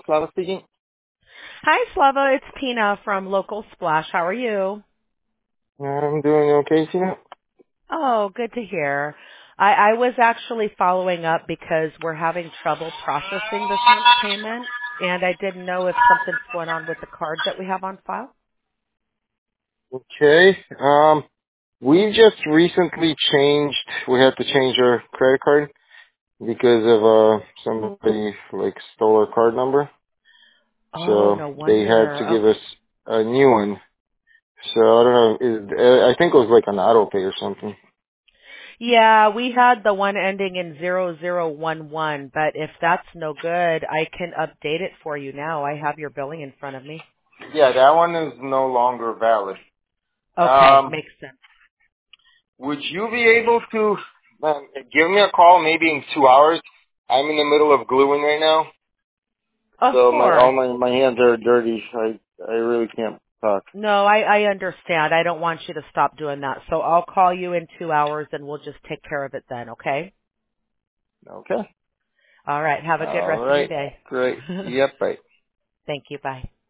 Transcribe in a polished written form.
Slava speaking. Hi, Slava. It's Tina from Local Splash. How are you? I'm doing okay, Tina. Oh, good to hear. I was actually following up because we're having trouble processing this month's payment, and I didn't know if something's going on with the card that we have on file. Okay. We just recently changed. We had to change our credit card because of somebody like stole our card number. Oh, So no they had wonder. to give us a new one. So I don't know. I think it was like an auto pay or something. Yeah, we had the one ending in 0011, but if that's no good, I can update it for you now. I have your billing in front of me. Yeah, that one is no longer valid. Okay, makes sense. Would you be able to give me a call maybe in 2 hours? I'm in the middle of gluing right now. Of So course. my hands are dirty. I really can't talk. No, I understand. I don't want you to stop doing that. So I'll call you in 2 hours and we'll just take care of it then, okay? Okay. All right. Have a good All rest of your right. day. Great. Yep. Bye. Thank you. Bye.